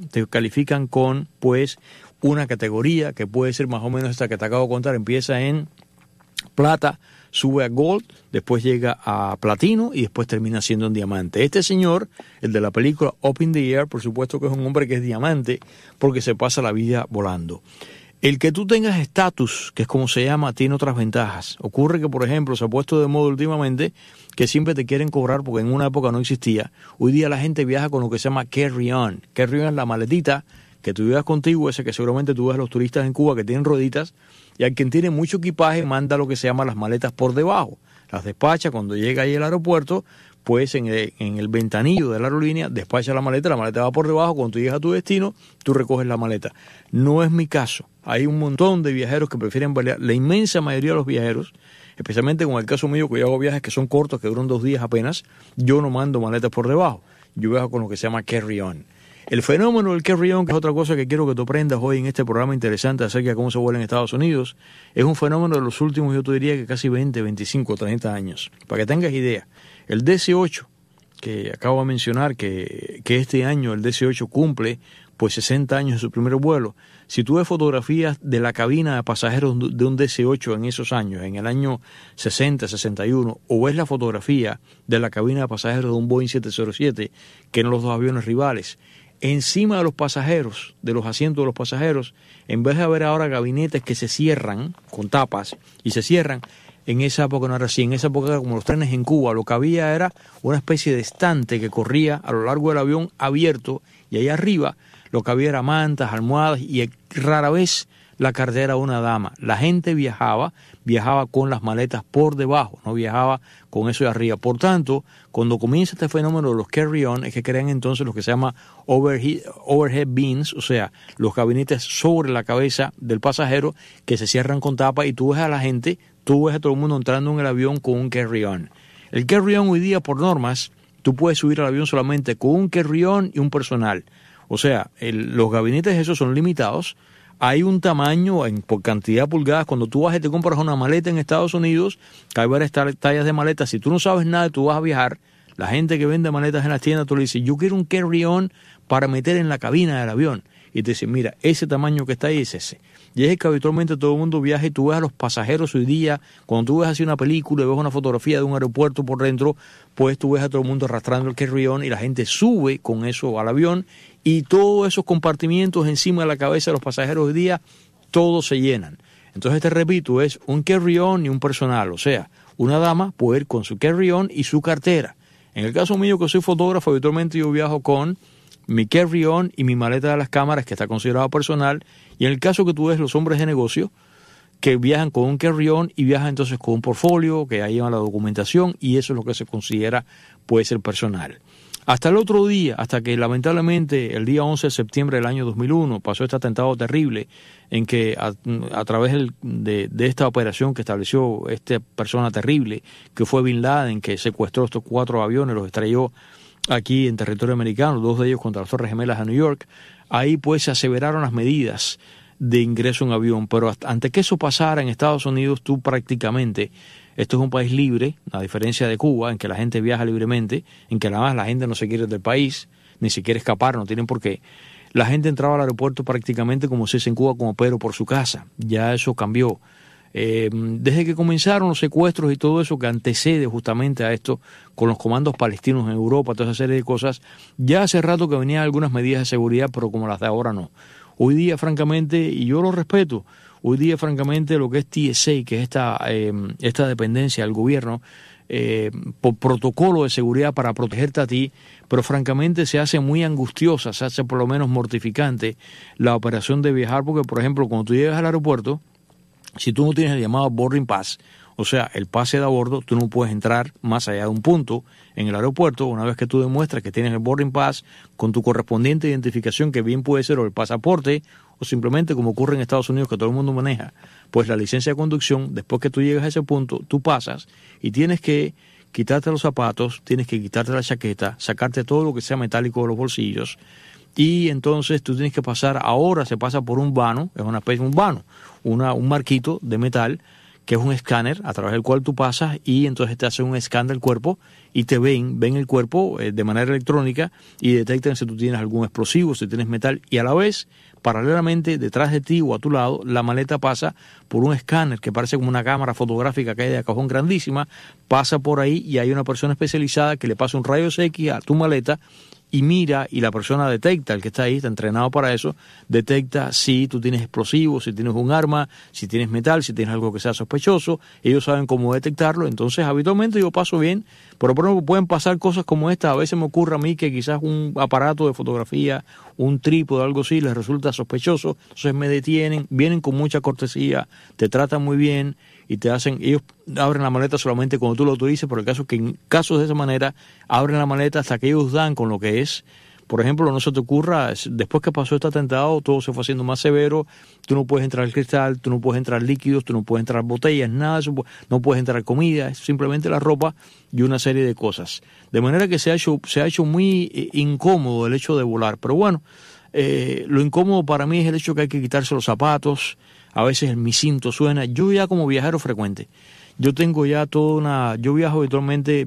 Speaker 1: pues una categoría que puede ser más o menos esta que te acabo de contar. Empieza en plata, sube a gold, después llega a platino y después termina siendo en diamante. Este señor, el de la película Up in the Air, por supuesto que es un hombre que es diamante porque se pasa la vida volando. El que tú tengas estatus, que es como se llama, tiene otras ventajas. Ocurre que, por ejemplo, se ha puesto de moda últimamente que siempre te quieren cobrar porque en una época no existía. Hoy día la gente viaja con lo que se llama carry-on. Carry-on es la maletita que tú llevas contigo, ese que seguramente tú ves a los turistas en Cuba que tienen rueditas, y al quien tiene mucho equipaje manda lo que se llama las maletas por debajo. Las despacha cuando llega ahí al aeropuerto, pues en el ventanillo de la aerolínea despacha la maleta va por debajo, cuando tú llegas a tu destino, tú recoges la maleta. No es mi caso. Hay un montón de viajeros que prefieren volar, la inmensa mayoría de los viajeros, especialmente con el caso mío, que yo hago viajes que son cortos, que duran 2 días apenas, yo no mando maletas por debajo, yo viajo con lo que se llama carry-on. El fenómeno del carry-on, que es otra cosa que quiero que tú aprendas hoy en este programa interesante acerca de cómo se vuela en Estados Unidos, es un fenómeno de los últimos, yo te diría que casi 20, 25, 30 años. Para que tengas idea, el DC-8, que acabo de mencionar, que este año el DC-8 cumple pues 60 años de su primer vuelo. Si tú ves fotografías de la cabina de pasajeros de un DC-8 en esos años, en el año 60, 61, o ves la fotografía de la cabina de pasajeros de un Boeing 707, que eran los dos aviones rivales, encima de los pasajeros, de los asientos de los pasajeros, en vez de haber ahora gabinetes que se cierran con tapas y se cierran, en esa época no era así. En esa época era como los trenes en Cuba, lo que había era una especie de estante que corría a lo largo del avión abierto, y ahí arriba lo que había era mantas, almohadas, y rara vez la cartera a una dama. La gente viajaba con las maletas por debajo, no viajaba con eso de arriba. Por tanto, cuando comienza este fenómeno de los carry-on, es que crean entonces lo que se llama overhead bins, o sea, los gabinetes sobre la cabeza del pasajero que se cierran con tapa, y tú ves a la gente, tú ves a todo el mundo entrando en el avión con un carry-on. El carry-on hoy día, por normas, tú puedes subir al avión solamente con un carry-on y un personal. O sea, los gabinetes esos son limitados. Hay un tamaño por cantidad de pulgadas. Cuando tú vas y te compras una maleta en Estados Unidos, que hay varias tallas de maletas, si tú no sabes nada, tú vas a viajar, la gente que vende maletas en las tiendas, tú le dices, yo quiero un carry-on para meter en la cabina del avión. Y te dicen, mira, ese tamaño que está ahí es ese. Y es que habitualmente todo el mundo viaja, y tú ves a los pasajeros hoy día, cuando tú ves así una película y ves una fotografía de un aeropuerto por dentro, pues tú ves a todo el mundo arrastrando el carry-on y la gente sube con eso al avión, y todos esos compartimientos encima de la cabeza de los pasajeros hoy día, todos se llenan. Entonces, te repito, es un carry-on y un personal. O sea, una dama puede ir con su carry-on y su cartera. En el caso mío, que soy fotógrafo, habitualmente yo viajo con mi carry-on y mi maleta de las cámaras, que está considerado personal. Y en el caso que tú ves los hombres de negocio, que viajan con un carry-on y viajan entonces con un portfolio, que ahí llevan la documentación, y eso es lo que se considera, puede ser personal. Hasta el otro día, hasta que lamentablemente el día 11 de septiembre del año 2001 pasó este atentado terrible en que a través de esta operación que estableció esta persona terrible, que fue Bin Laden, que secuestró estos 4 aviones, los estrelló aquí en territorio americano, 2 de ellos contra las Torres Gemelas de New York, ahí pues se aseveraron las medidas de ingreso en avión. Pero antes que eso pasara en Estados Unidos, tú prácticamente, esto es un país libre, a diferencia de Cuba, en que la gente viaja libremente, en que además la gente no se quiere ir del país, ni se quiere escapar, no tienen por qué. La gente entraba al aeropuerto prácticamente como se dice en Cuba, como Pedro por su casa. Ya eso cambió. Desde que comenzaron los secuestros y todo eso que antecede justamente a esto, con los comandos palestinos en Europa, toda esa serie de cosas, ya hace rato que venían algunas medidas de seguridad, pero como las de ahora no. Hoy día, francamente, y yo lo respeto, hoy día, francamente, lo que es TSA, que es esta dependencia del gobierno, por protocolo de seguridad para protegerte a ti, pero francamente se hace muy angustiosa, se hace por lo menos mortificante la operación de viajar, porque, por ejemplo, cuando tú llegas al aeropuerto, si tú no tienes el llamado boarding pass, o sea, el pase de a bordo, tú no puedes entrar más allá de un punto en el aeropuerto. Una vez que tú demuestras que tienes el boarding pass con tu correspondiente identificación, que bien puede ser o el pasaporte, o simplemente como ocurre en Estados Unidos, que todo el mundo maneja, pues la licencia de conducción, después que tú llegas a ese punto, tú pasas y tienes que quitarte los zapatos, tienes que quitarte la chaqueta, sacarte todo lo que sea metálico de los bolsillos, y entonces tú tienes que pasar, ahora se pasa por un vano, es una especie de un vano, un marquito de metal, que es un escáner a través del cual tú pasas, y entonces te hacen un scan del cuerpo y te ven el cuerpo de manera electrónica y detectan si tú tienes algún explosivo, si tienes metal, y a la vez, paralelamente, detrás de ti o a tu lado, la maleta pasa por un escáner que parece como una cámara fotográfica que hay de cajón grandísima, pasa por ahí y hay una persona especializada que le pasa un rayos X a tu maleta y mira, y la persona detecta, el que está ahí, está entrenado para eso, detecta si tú tienes explosivos, si tienes un arma, si tienes metal, si tienes algo que sea sospechoso. Ellos saben cómo detectarlo. Entonces, habitualmente yo paso bien, pero por ejemplo pueden pasar cosas como esta. A veces me ocurre a mí que quizás un aparato de fotografía, un trípode o algo así, les resulta sospechoso, entonces me detienen, vienen con mucha cortesía, te tratan muy bien y te hacen, ellos abren la maleta solamente cuando tú lo autorices, por el caso que en casos de esa manera abren la maleta hasta que ellos dan con lo que es. Por ejemplo, no se te ocurra, después que pasó este atentado, todo se fue haciendo más severo, tú no puedes entrar cristal, tú no puedes entrar líquidos, tú no puedes entrar botellas, nada, no puedes entrar comida, es simplemente la ropa y una serie de cosas. De manera que se ha hecho muy incómodo el hecho de volar, pero bueno, lo incómodo para mí es el hecho que hay que quitarse los zapatos, a veces mi cinto suena. Yo ya como viajero frecuente, yo tengo ya yo viajo habitualmente,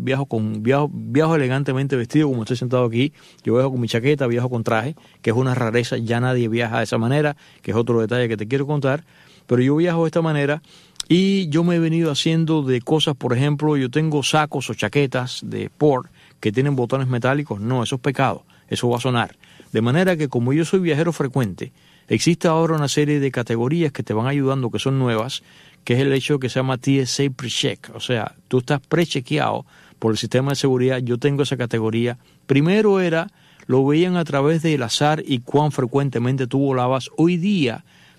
Speaker 1: viajo elegantemente vestido como estoy sentado aquí, yo viajo con mi chaqueta, viajo con traje, que es una rareza, ya nadie viaja de esa manera, que es otro detalle que te quiero contar, pero yo viajo de esta manera y yo me he venido haciendo de cosas, por ejemplo, yo tengo sacos o chaquetas de port que tienen botones metálicos, no, eso es pecado, eso va a sonar. De manera que como yo soy viajero frecuente, existe ahora una serie de categorías que te van ayudando, que son nuevas, que es el hecho que se llama TSA PreCheck. O sea, tú estás prechequeado por el sistema de seguridad. Yo tengo esa categoría. Primero lo veían a través del azar y cuán frecuentemente tú volabas. Hoy día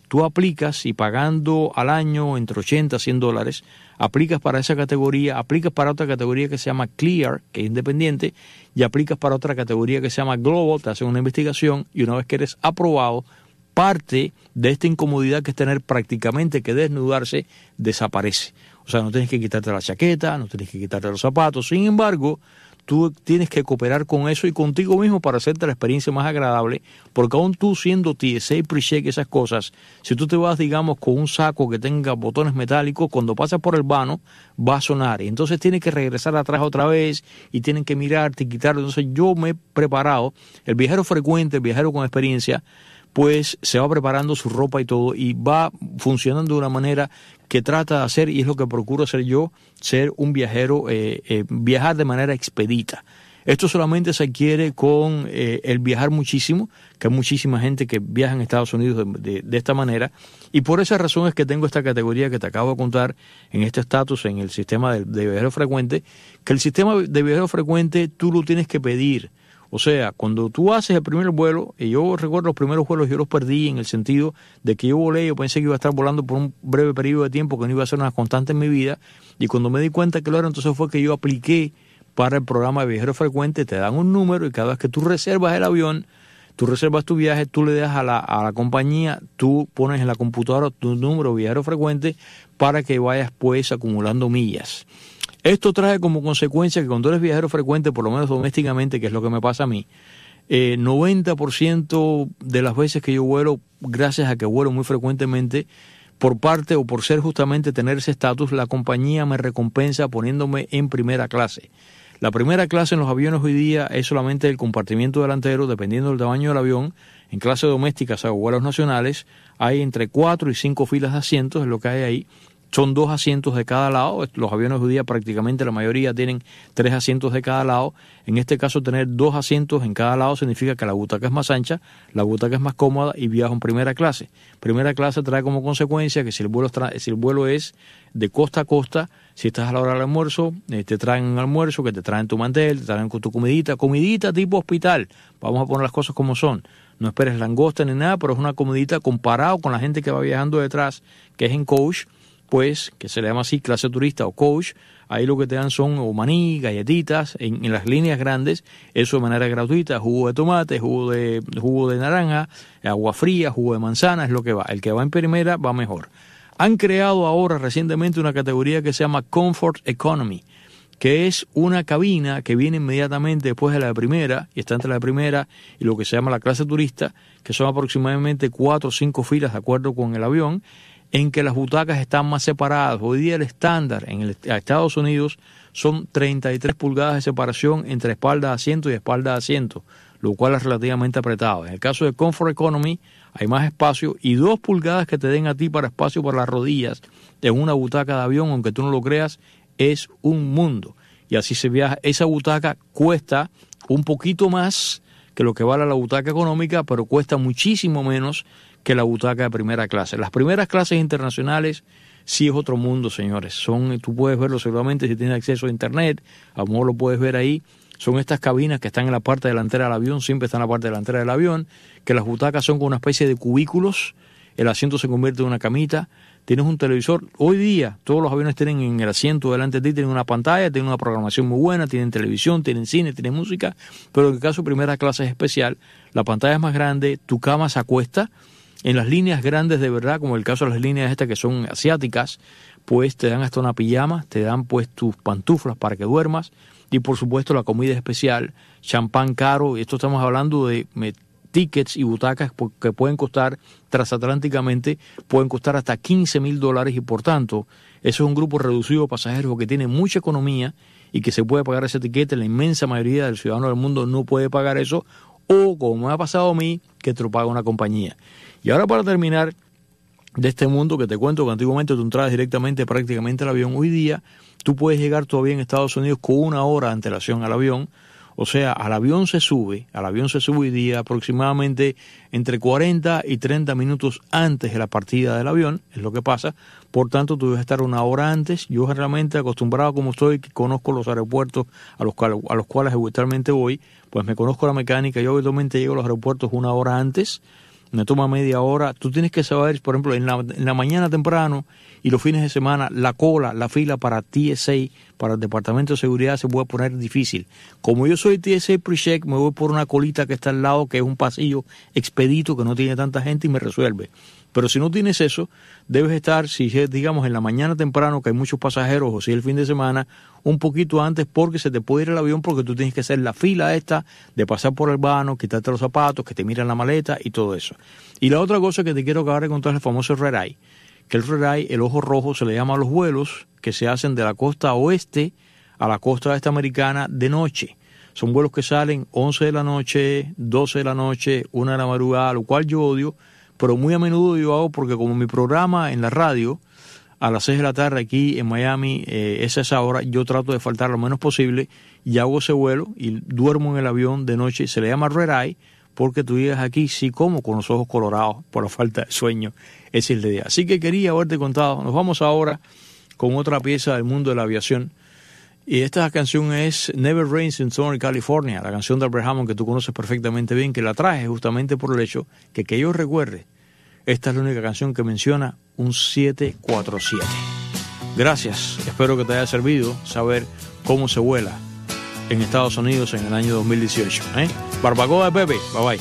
Speaker 1: tú aplicas y pagando al año entre 80 a 100 dólares, aplicas para esa categoría, aplicas para otra categoría que se llama Clear, que es independiente, y aplicas para otra categoría que se llama Global, te hacen una investigación y una vez que eres aprobado, parte de esta incomodidad que es tener prácticamente que desnudarse, desaparece. O sea, no tienes que quitarte la chaqueta, no tienes que quitarte los zapatos. Sin embargo, tú tienes que cooperar con eso y contigo mismo para hacerte la experiencia más agradable, porque aún tú siendo TSA, pre-check, esas cosas, si tú te vas, digamos, con un saco que tenga botones metálicos, cuando pasas por el vano, va a sonar. Y entonces tienes que regresar atrás otra vez y tienen que mirarte y quitarlo. Entonces yo me he preparado, el viajero frecuente, el viajero con experiencia, pues se va preparando su ropa y todo y va funcionando de una manera que trata de hacer, y es lo que procuro hacer yo, ser un viajero, viajar de manera expedita. Esto solamente se adquiere con el viajar muchísimo, que hay muchísima gente que viaja en Estados Unidos de esta manera, y por esa razón es que tengo esta categoría que te acabo de contar en este estatus, en el sistema de viajero frecuente, que el sistema de viajero frecuente tú lo tienes que pedir. O sea, cuando tú haces el primer vuelo, y yo recuerdo los primeros vuelos, yo los perdí en el sentido de que yo volé, yo pensé que iba a estar volando por un breve periodo de tiempo, que no iba a ser una constante en mi vida, y cuando me di cuenta que lo era, entonces fue que yo apliqué para el programa de viajero frecuente. Te dan un número y cada vez que tú reservas el avión, tú reservas tu viaje, tú le das a la compañía, tú pones en la computadora tu número de viajero frecuente para que vayas pues acumulando millas. Esto trae como consecuencia que cuando eres viajero frecuente, por lo menos domésticamente, que es lo que me pasa a mí, 90% de las veces que yo vuelo, gracias a que vuelo muy frecuentemente, por parte o por ser justamente tener ese estatus, la compañía me recompensa poniéndome en primera clase. La primera clase en los aviones hoy día es solamente el compartimiento delantero, dependiendo del tamaño del avión. En clase doméstica, o sea, vuelos nacionales, hay entre 4 y 5 filas de asientos, es lo que hay ahí. Son 2 asientos de cada lado. Los aviones hoy día prácticamente la mayoría tienen 3 asientos de cada lado. En este caso, tener 2 asientos en cada lado significa que la butaca es más ancha, la butaca es más cómoda y viajo en primera clase. Primera clase trae como consecuencia que si el vuelo es de costa a costa, si estás a la hora del almuerzo, te traen un almuerzo, que te traen tu mantel, te traen con tu comidita tipo hospital. Vamos a poner las cosas como son. No esperes langosta ni nada, pero es una comidita comparado con la gente que va viajando detrás, que es en coach, pues, que se le llama así, clase turista o coach. Ahí lo que te dan son o maní, galletitas, en las líneas grandes, eso de manera gratuita, jugo de tomate, jugo de naranja, agua fría, jugo de manzana, es lo que va. El que va en primera va mejor. Han creado ahora recientemente una categoría que se llama Comfort Economy, que es una cabina que viene inmediatamente después de la de primera, y está entre la de primera y lo que se llama la clase turista, que son aproximadamente 4 o 5 filas de acuerdo con el avión, en que las butacas están más separadas. Hoy día el estándar en Estados Unidos son 33 pulgadas de separación entre espalda de asiento y espalda de asiento, lo cual es relativamente apretado. En el caso de Comfort Economy hay más espacio y 2 pulgadas que te den a ti para espacio para las rodillas en una butaca de avión, aunque tú no lo creas, es un mundo. Y así se viaja. Esa butaca cuesta un poquito más que lo que vale la butaca económica, pero cuesta muchísimo menos que la butaca de primera clase. Las primeras clases internacionales sí es otro mundo, señores. Tú puedes verlo seguramente si tienes acceso a internet, a lo mejor lo puedes ver ahí. Son estas cabinas que están en la parte delantera del avión, siempre están en la parte delantera del avión, que las butacas son con una especie de cubículos, el asiento se convierte en una camita, tienes un televisor. Hoy día todos los aviones tienen en el asiento delante de ti, tienen una pantalla, tienen una programación muy buena, tienen televisión, tienen cine, tienen música, pero en el caso de primera clase es especial, la pantalla es más grande, tu cama se acuesta. En las líneas grandes de verdad, como el caso de las líneas estas que son asiáticas, pues te dan hasta una pijama, te dan pues tus pantuflas para que duermas y por supuesto la comida es especial, champán caro, y esto estamos hablando de tickets y butacas que pueden costar transatlánticamente, pueden costar hasta $15,000 y por tanto eso es un grupo reducido de pasajeros que tiene mucha economía y que se puede pagar ese tiquete. La inmensa mayoría del ciudadano del mundo no puede pagar eso, o como me ha pasado a mí, que te lo paga una compañía. Y ahora para terminar de este mundo que te cuento, que antiguamente tú entrabas directamente prácticamente al avión, hoy día tú puedes llegar todavía en Estados Unidos con 1 hora de antelación al avión. O sea, al avión se sube hoy día aproximadamente entre 40 y 30 minutos antes de la partida del avión, es lo que pasa. Por tanto, tú debes estar 1 hora antes. Yo generalmente acostumbrado como estoy, que conozco los aeropuertos a los cuales habitualmente voy, pues me conozco la mecánica. Yo habitualmente llego a los aeropuertos 1 hora antes me toma media hora. Tú tienes que saber, por ejemplo, en la mañana temprano y los fines de semana, la fila para TSA, para el Departamento de Seguridad, se puede poner difícil. Como yo soy TSA PreCheck, me voy por una colita que está al lado, que es un pasillo expedito, que no tiene tanta gente y me resuelve. Pero si no tienes eso, debes estar, si digamos en la mañana temprano, que hay muchos pasajeros, o si el fin de semana, un poquito antes, porque se te puede ir el avión, porque tú tienes que hacer la fila esta de pasar por el vano, quitarte los zapatos, que te miran la maleta y todo eso. Y la otra cosa que te quiero acabar de contar es el famoso Red Eye, que el Red Eye, el ojo rojo, se le llama a los vuelos que se hacen de la costa oeste a la costa este americana de noche. Son vuelos que salen 11 de la noche, 12 de la noche, 1 de la madrugada, lo cual yo odio, pero muy a menudo yo hago porque como mi programa en la radio a las 6 de la tarde aquí en Miami es a esa hora, yo trato de faltar lo menos posible y hago ese vuelo y duermo en el avión de noche. Se le llama Red Eye porque tú llegas aquí sí como con los ojos colorados por la falta de sueño. Ese es el día. Así que quería haberte contado. Nos vamos ahora con otra pieza del mundo de la aviación. Y esta canción es Never Rains in Southern California, la canción de Albert Hammond que tú conoces perfectamente bien, que la traje justamente por el hecho que yo recuerde, esta es la única canción que menciona un 747. Gracias, espero que te haya servido saber cómo se vuela en Estados Unidos en el año 2018. Barbacoa de Pepe, bye bye.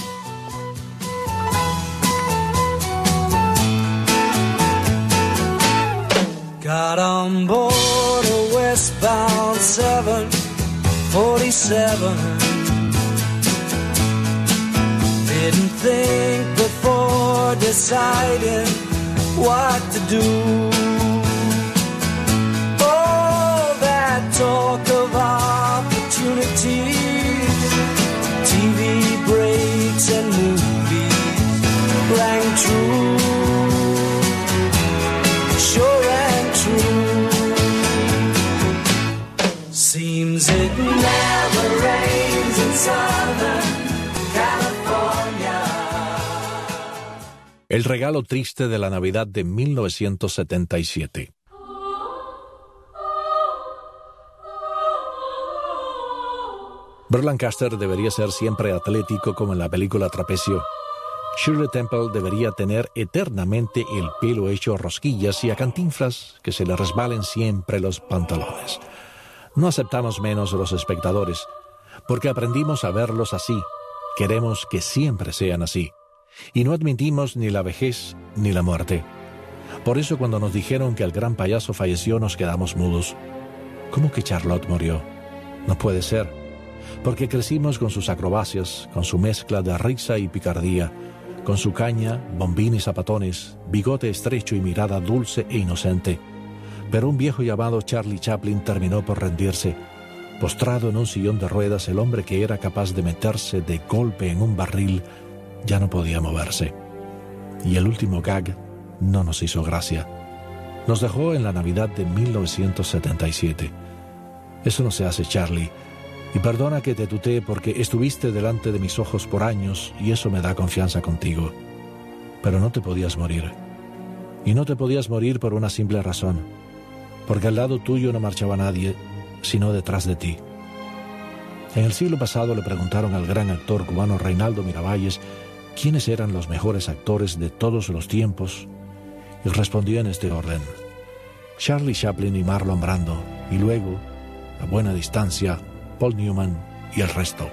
Speaker 11: Got on board a westbound 747. Didn't think before deciding what to do. All that talk of opportunity, TV breaks and movies rang true. Sure and true. Seems it never rains in Southern California.
Speaker 12: El regalo triste de la Navidad de 1977. Burt Lancaster debería ser siempre atlético como en la película Trapecio. Shirley Temple debería tener eternamente el pelo hecho rosquillas y a Cantinflas que se le resbalen siempre los pantalones. No aceptamos menos los espectadores, porque aprendimos a verlos así. Queremos que siempre sean así. Y no admitimos ni la vejez ni la muerte. Por eso cuando nos dijeron que el gran payaso falleció nos quedamos mudos. ¿Cómo que Charlotte murió? No puede ser. Porque crecimos con sus acrobacias, con su mezcla de risa y picardía, con su caña, bombín y zapatones, bigote estrecho y mirada dulce e inocente. Pero un viejo llamado Charlie Chaplin terminó por rendirse. Postrado en un sillón de ruedas, el hombre que era capaz de meterse de golpe en un barril ya no podía moverse. Y el último gag no nos hizo gracia. Nos dejó en la Navidad de 1977. Eso no se hace, Charlie. Y perdona que te tutee porque estuviste delante de mis ojos por años y eso me da confianza contigo. Pero no te podías morir. Y no te podías morir por una simple razón. Porque al lado tuyo no marchaba nadie, sino detrás de ti. En el siglo pasado le preguntaron al gran actor cubano Reinaldo Miravalles quiénes eran los mejores actores de todos los tiempos y respondió en este orden: Charlie Chaplin y Marlon Brando, y luego, a buena distancia, Paul Newman y el resto.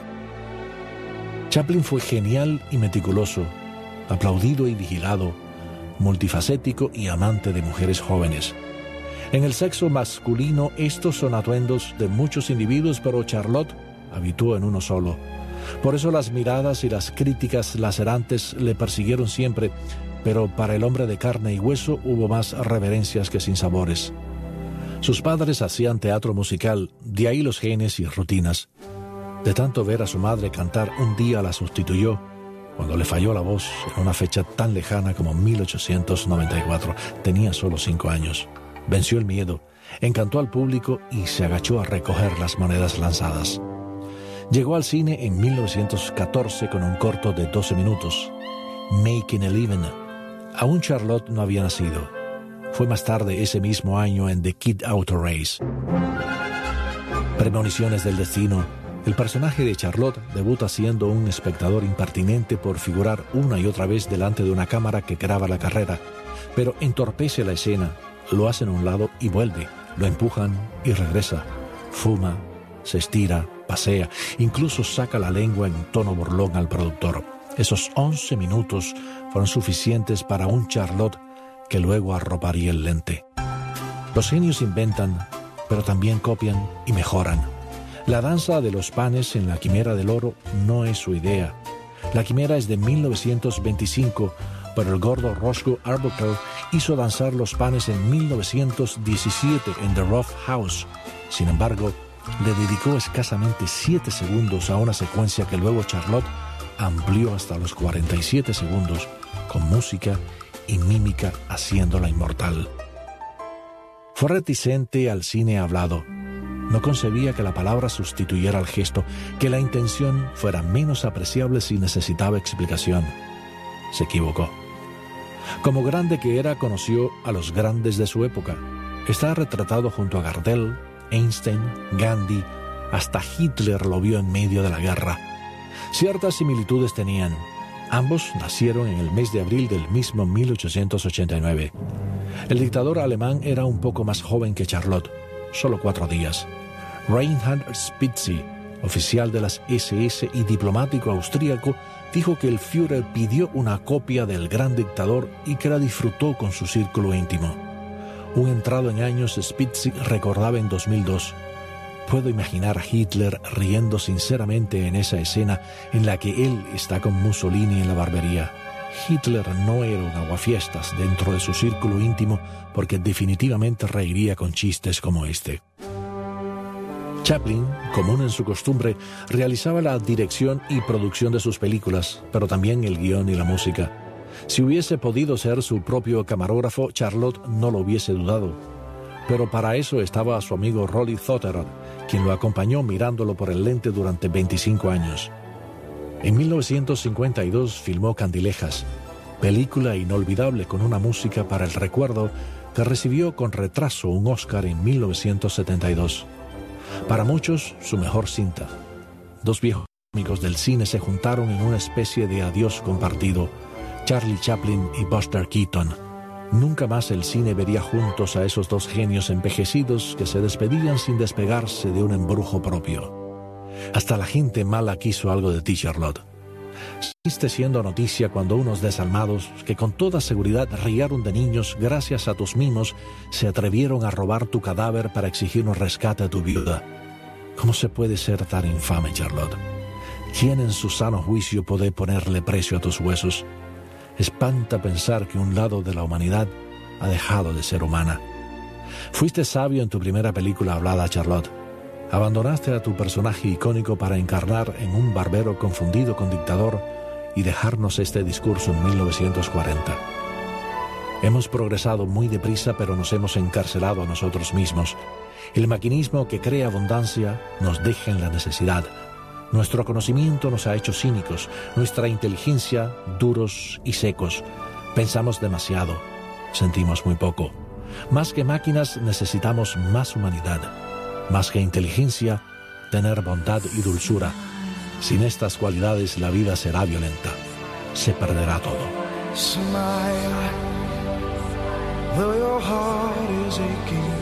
Speaker 12: Chaplin fue genial y meticuloso, aplaudido y vigilado, multifacético y amante de mujeres jóvenes. En el sexo masculino estos son atuendos de muchos individuos, pero Charlotte habitó en uno solo. Por eso las miradas y las críticas lacerantes le persiguieron siempre, pero para el hombre de carne y hueso hubo más reverencias que sinsabores. Sus padres hacían teatro musical, de ahí los genes y rutinas. De tanto ver a su madre cantar, un día la sustituyó, cuando le falló la voz en una fecha tan lejana como 1894. Tenía solo 5 años. Venció el miedo, encantó al público y se agachó a recoger las monedas lanzadas. Llegó al cine en 1914 con un corto de 12 minutos, Making a Living. Aún Charlotte no había nacido. Fue más tarde ese mismo año en The Kid Auto Race. Premoniciones del destino, El personaje de Charlotte debuta siendo un espectador impertinente por figurar una y otra vez delante de una cámara que graba la carrera, pero entorpece la escena, lo hacen a un lado y vuelve, lo empujan y regresa, fuma, se estira, pasea, incluso saca la lengua en tono burlón al productor. Esos 11 minutos fueron suficientes para un Charlotte que luego arroparía el lente. Los genios inventan, pero también copian y mejoran. La danza de los panes en La Quimera del Oro no es su idea. La Quimera es de 1925, pero el gordo Roscoe Arbuckle hizo danzar los panes en 1917 en The Rough House. Sin embargo, le dedicó escasamente 7 segundos a una secuencia que luego Charlotte amplió hasta los 47 segundos, con música y mímica haciéndola inmortal. Fue reticente al cine hablado. No concebía que la palabra sustituyera al gesto, que la intención fuera menos apreciable si necesitaba explicación. Se equivocó. Como grande que era, conoció a los grandes de su época. Está retratado junto a Gardel, Einstein, Gandhi, hasta Hitler lo vio en medio de la guerra. Ciertas similitudes tenían. Ambos nacieron en el mes de abril del mismo 1889. El dictador alemán era un poco más joven que Charlotte, solo 4 días. Reinhard Spitzy, oficial de las SS y diplomático austríaco, dijo que el Führer pidió una copia del gran dictador y que la disfrutó con su círculo íntimo. Un entrado en años, Spitzy recordaba en 2002: puedo imaginar a Hitler riendo sinceramente en esa escena en la que él está con Mussolini en la barbería. Hitler no era un aguafiestas dentro de su círculo íntimo, porque definitivamente reiría con chistes como este. Chaplin, común en su costumbre, realizaba la dirección y producción de sus películas, pero también el guión y la música. Si hubiese podido ser su propio camarógrafo, Charlotte no lo hubiese dudado. Pero para eso estaba su amigo Rolly Thotterod, quien lo acompañó mirándolo por el lente durante 25 años. En 1952 filmó Candilejas, película inolvidable con una música para el recuerdo que recibió con retraso un Oscar en 1972. Para muchos, su mejor cinta. 2 viejos amigos del cine se juntaron en una especie de adiós compartido, Charlie Chaplin y Buster Keaton. Nunca más el cine vería juntos a esos 2 genios envejecidos que se despedían sin despegarse de un embrujo propio. Hasta la gente mala quiso algo de ti, Charlotte. Seguiste siendo noticia cuando unos desalmados, que con toda seguridad riaron de niños gracias a tus mimos, se atrevieron a robar tu cadáver para exigir un rescate a tu viuda. ¿Cómo se puede ser tan infame, Charlotte? ¿Quién en su sano juicio puede ponerle precio a tus huesos? Espanta pensar que un lado de la humanidad ha dejado de ser humana. Fuiste sabio en tu primera película hablada, Charlotte. Abandonaste a tu personaje icónico para encarnar en un barbero confundido con dictador y dejarnos este discurso en 1940. Hemos progresado muy deprisa, pero nos hemos encarcelado a nosotros mismos. El maquinismo que crea abundancia nos deja en la necesidad. Nuestro conocimiento nos ha hecho cínicos, nuestra inteligencia duros y secos. Pensamos demasiado, sentimos muy poco. Más que máquinas necesitamos más humanidad. Más que inteligencia, tener bondad y dulzura. Sin estas cualidades la vida será violenta. Se perderá todo.
Speaker 11: Smile, though your heart is aching.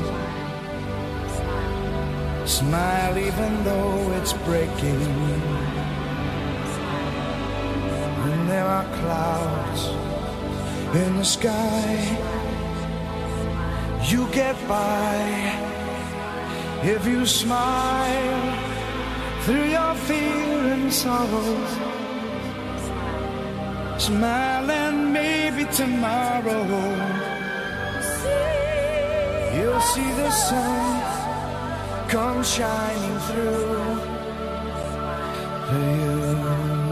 Speaker 11: Smile even though it's breaking. When there are clouds in the sky, you get by. If you smile through your fear and sorrow, smile and maybe tomorrow you'll see the sun come shining through for you.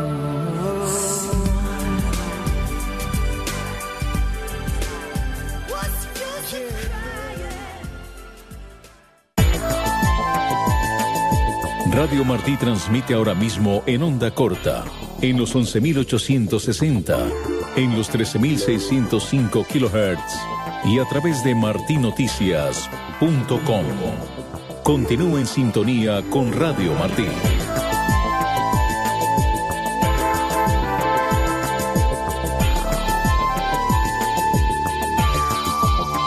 Speaker 3: Radio Martí transmite ahora mismo en onda corta, en los 11.860, en los 13.605 kHz y a través de martinoticias.com. Continúe en sintonía con Radio Martí.